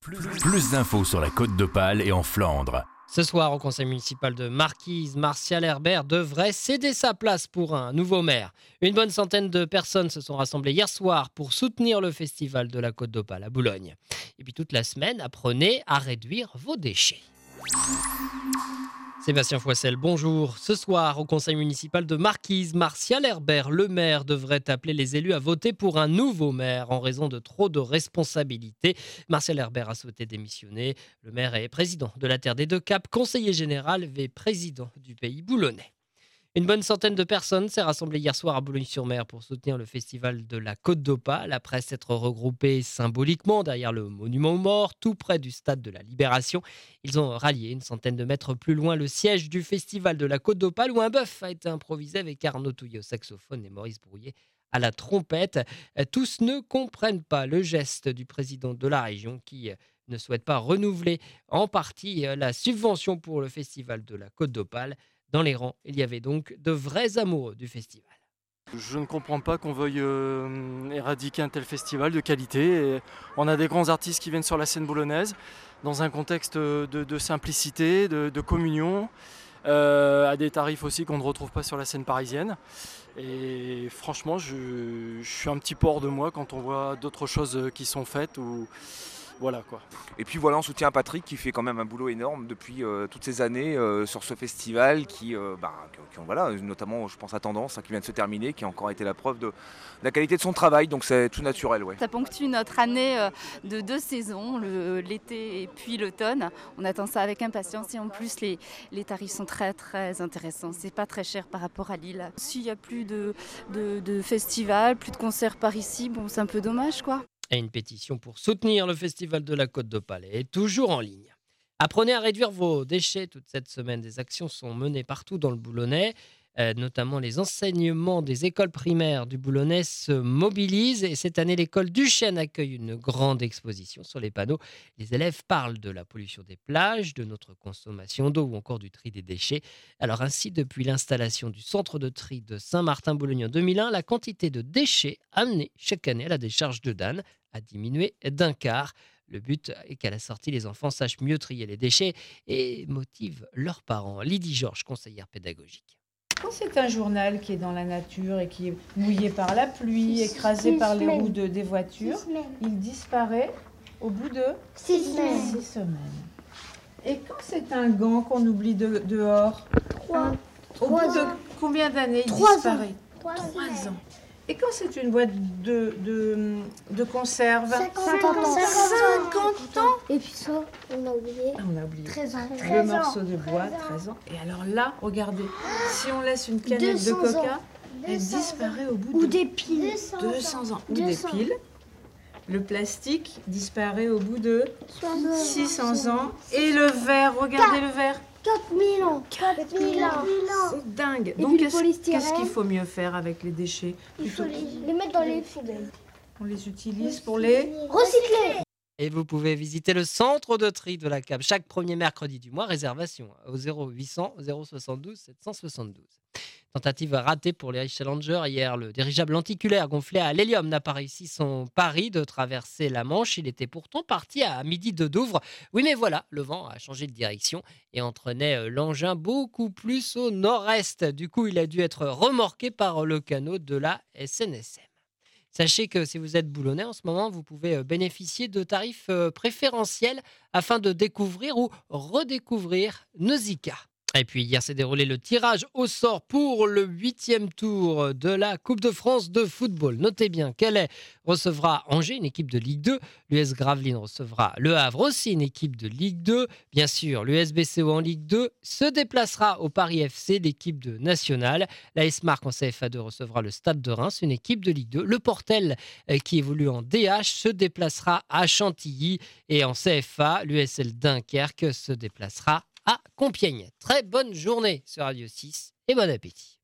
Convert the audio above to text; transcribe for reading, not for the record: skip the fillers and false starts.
Plus d'infos sur la Côte d'Opale et en Flandre. Ce soir, au conseil municipal de Marquise, Martial Herbert devrait céder sa place pour un nouveau maire. Une bonne centaine de personnes se sont rassemblées hier soir pour soutenir le festival de la Côte d'Opale à Boulogne. Et puis toute la semaine, apprenez à réduire vos déchets. Sébastien Foissel, bonjour. Ce soir, au conseil municipal de Marquise, Martial Herbert, le maire, devrait appeler les élus à voter pour un nouveau maire en raison de trop de responsabilités. Martial Herbert a souhaité démissionner. Le maire est président de la Terre des Deux Caps, conseiller général et président du pays boulonnais. Une bonne centaine de personnes s'est rassemblée hier soir à Boulogne-sur-Mer pour soutenir le festival de la Côte d'Opale, après s'être regroupés symboliquement derrière le monument aux morts, tout près du stade de la Libération. Ils ont rallié une centaine de mètres plus loin le siège du festival de la Côte d'Opale où un bœuf a été improvisé avec Arnaud Touillet au saxophone et Maurice Brouillet à la trompette. Tous ne comprennent pas le geste du président de la région qui ne souhaite pas renouveler en partie la subvention pour le festival de la Côte d'Opale. Dans les rangs, il y avait donc de vrais amoureux du festival. Je ne comprends pas qu'on veuille éradiquer un tel festival de qualité. Et on a des grands artistes qui viennent sur la scène boulonnaise dans un contexte de simplicité, de communion, à des tarifs aussi qu'on ne retrouve pas sur la scène parisienne. Et franchement, je suis un petit peu hors de moi quand on voit d'autres choses qui sont faites. Voilà quoi. Et puis voilà, on soutient Patrick qui fait quand même un boulot énorme depuis toutes ces années sur ce festival voilà, notamment je pense à Tendance qui vient de se terminer, qui a encore été la preuve de la qualité de son travail, donc c'est tout naturel. Ouais. Ça ponctue notre année de 2 saisons, l'été et puis l'automne. On attend ça avec impatience et en plus les tarifs sont très très intéressants. C'est pas très cher par rapport à Lille. S'il n'y a plus de festival, plus de concerts par ici, bon c'est un peu dommage quoi. Et une pétition pour soutenir le festival de la Côte d'Opale est toujours en ligne. Apprenez à réduire vos déchets. Toute cette semaine, des actions sont menées partout dans le Boulonnais. Notamment les enseignements des écoles primaires du Boulonnais se mobilisent. Et cette année, l'école Duchesne accueille une grande exposition sur les panneaux. Les élèves parlent de la pollution des plages, de notre consommation d'eau ou encore du tri des déchets. Alors ainsi, depuis l'installation du centre de tri de Saint-Martin-Boulogne en 2001, la quantité de déchets amenés chaque année à la décharge de Dan a diminué d'un quart. Le but est qu'à la sortie, les enfants sachent mieux trier les déchets et motivent leurs parents. Lydie Georges, conseillère pédagogique. Quand c'est un journal qui est dans la nature et qui est mouillé par la pluie, écrasé par les roues des voitures, il disparaît au bout de 6 semaines. 6 semaines. Et quand c'est un gant qu'on oublie dehors, au bout de combien d'années il disparaît 3 ans. Et quand c'est une boîte de conserve 50 ans. Et puis ça, on a oublié. 13 ans. Le morceau de bois, 13 ans. Et alors là, regardez, si on laisse une canette de coca, elle disparaît au bout de... Ou des piles. 200 ans. Ou des piles. Le plastique disparaît au bout de 600 ans. Et le verre, regardez le verre. 4000 ans. 4000 ans. C'est dingue. Et Donc puis le polystyrène. qu'est-ce qu'il faut mieux faire avec les déchets? Il faut les mettre dans les poubelles. On les utilise pour les... Recycler. Et vous pouvez visiter le centre de tri de la CAP chaque premier mercredi du mois. Réservation au 0800 072 772. Tentative ratée pour les Riche Challengers. Hier, le dirigeable lenticulaire gonflé à l'hélium n'a pas réussi son pari de traverser la Manche. Il était pourtant parti à midi de Douvres. Oui, mais voilà, le vent a changé de direction et entraînait l'engin beaucoup plus au nord-est. Du coup, il a dû être remorqué par le canot de la SNSM. Sachez que si vous êtes boulonnais en ce moment, vous pouvez bénéficier de tarifs préférentiels afin de découvrir ou redécouvrir Nausicaa. Et puis hier s'est déroulé le tirage au sort pour le 8e tour de la Coupe de France de football. Notez bien qu'Calais recevra Angers, une équipe de Ligue 2. L'US Gravelines recevra Le Havre, aussi une équipe de Ligue 2. Bien sûr, l'USBCO en Ligue 2 se déplacera au Paris FC, l'équipe de National. L'AS Marc en CFA2 recevra le Stade de Reims, une équipe de Ligue 2. Le Portel, qui évolue en DH, se déplacera à Chantilly. Et en CFA, l'USL Dunkerque se déplacera à Compiègne. Très bonne journée sur Radio 6 et bon appétit.